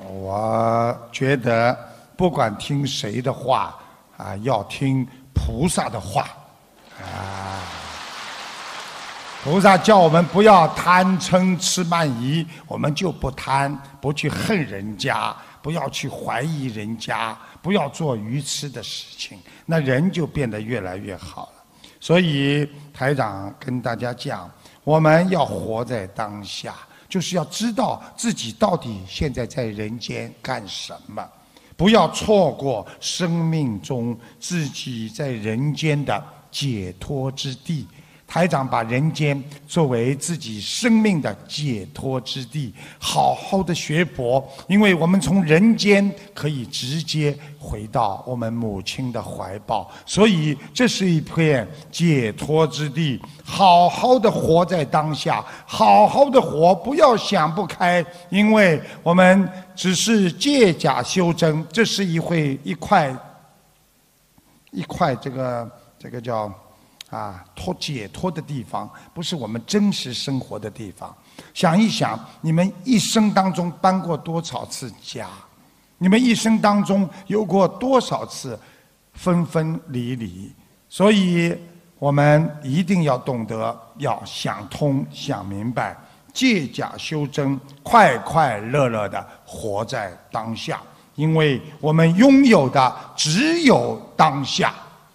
我觉得不管听谁的话啊，要听菩萨的话啊。菩萨叫我们不要贪嗔痴慢疑，我们就不贪，不去恨人家，不要去怀疑人家，不要做愚痴的事情，那人就变得越来越好了。所以台长跟大家讲，我们要活在当下，就是要知道自己到底现在在人间干什么，不要错过生命中自己在人间的解脱之地。台长把人间作为自己生命的解脱之地，好好的学佛，因为我们从人间可以直接回到我们母亲的怀抱，所以这是一片解脱之地。好好的活在当下，好好的活，不要想不开，因为我们只是借假修真，这是一块这个叫解脱的地方，不是我们真实生活的地方。想一想，你们一生当中搬过多少次家？你们一生当中有过多少次分分离离？所以我们一定要懂得，要想通想明白，借假修真，快快乐乐的活在当下，因为我们拥有的只有当下。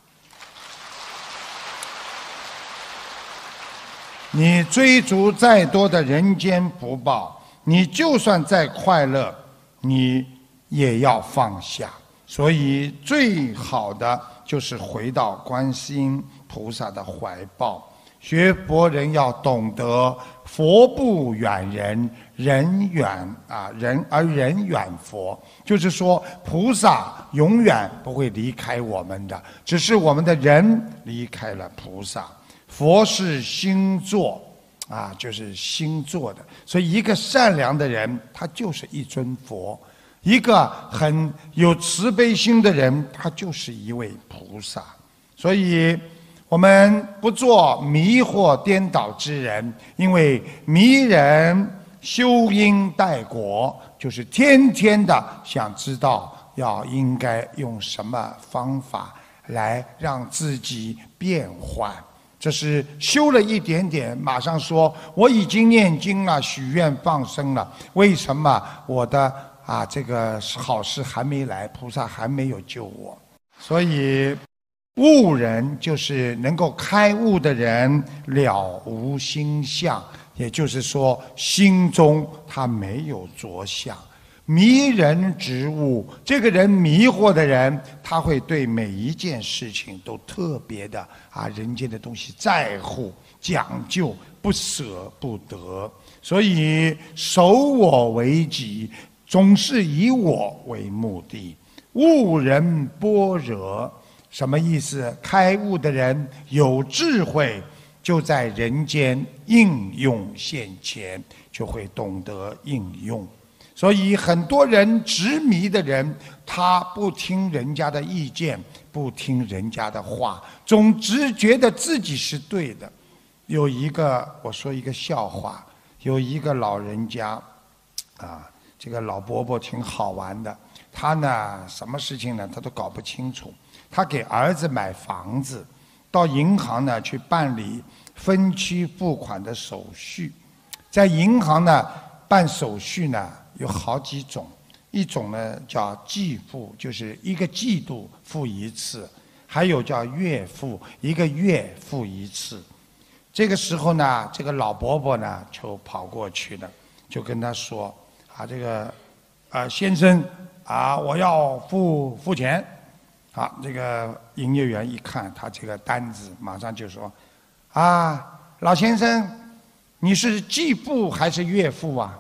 你追逐再多的人间福报，你就算再快乐，你也要放下。所以最好的就是回到观世音菩萨的怀抱。学佛人要懂得，佛不远人，人远佛。就是说，菩萨永远不会离开我们的，只是我们的人离开了菩萨。佛是星座就是星座的，所以一个善良的人，他就是一尊佛；一个很有慈悲心的人，他就是一位菩萨。所以我们不做迷惑颠倒之人，因为迷人修因待果，就是天天的想知道应该用什么方法来让自己变换。这是修了一点点，马上说我已经念经了，许愿放生了，为什么我的这个好事还没来，菩萨还没有救我？所以悟人就是能够开悟的人，了无心相，也就是说心中他没有着相。迷人之物，这个人迷惑的人，他会对每一件事情都特别的人间的东西在乎、讲究、不舍不得，所以守我为己，总是以我为目的。悟人般若，什么意思？开悟的人有智慧，就在人间应用现前，就会懂得应用。所以很多人执迷的人，他不听人家的意见，不听人家的话，总只觉得自己是对的。我说一个笑话，有一个老人家这个老伯伯挺好玩的，他呢什么事情呢他都搞不清楚。他给儿子买房子，到银行呢去办理分期付款的手续。在银行呢办手续呢有好几种，一种呢叫季付，就是一个季度付一次；还有叫月付，一个月付一次。这个时候呢，这个老伯伯呢就跑过去了，就跟他说先生我要付钱。这个营业员一看他这个单子，马上就说老先生，你是季付还是月付啊？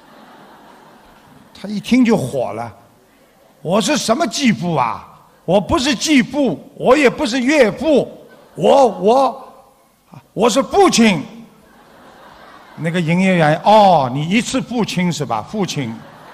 他一听就火了，我是什么继父啊？我不是继父，我也不是岳父，我是父亲。那个营业员，你一次父亲是吧？父亲。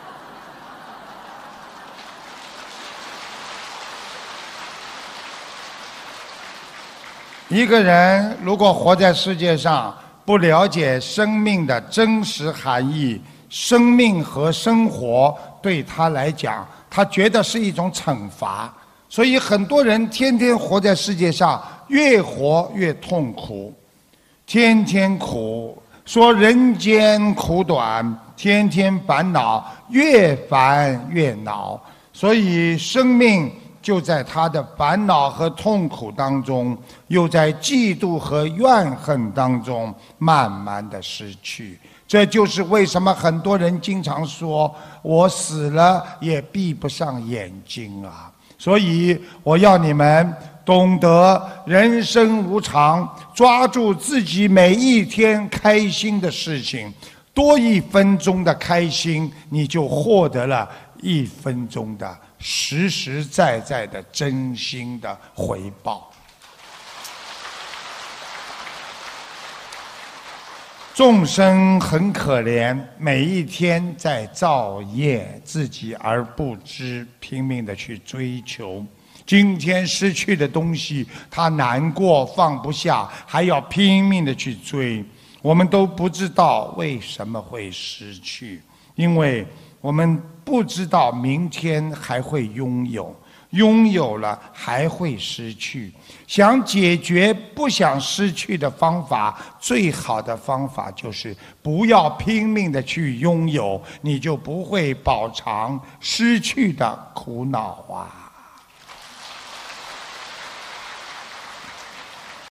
一个人如果活在世界上，不了解生命的真实含义，生命和生活对他来讲，他觉得是一种惩罚。所以很多人天天活在世界上，越活越痛苦，天天苦，说人间苦短，天天烦恼，越烦越恼。所以生命就在他的烦恼和痛苦当中，又在嫉妒和怨恨当中慢慢的失去。这就是为什么很多人经常说我死了也闭不上眼睛啊。所以我要你们懂得人生无常，抓住自己每一天开心的事情，多1分钟的开心，你就获得了1分钟的实实在在的真心的回报。众生很可怜，每一天在造业，自己而不知，拼命的去追求。今天失去的东西，他难过放不下，还要拼命的去追。我们都不知道为什么会失去，因为我们不知道明天还会拥有，拥有了还会失去。想解决不想失去的方法，最好的方法就是不要拼命的去拥有，你就不会饱尝失去的苦恼啊。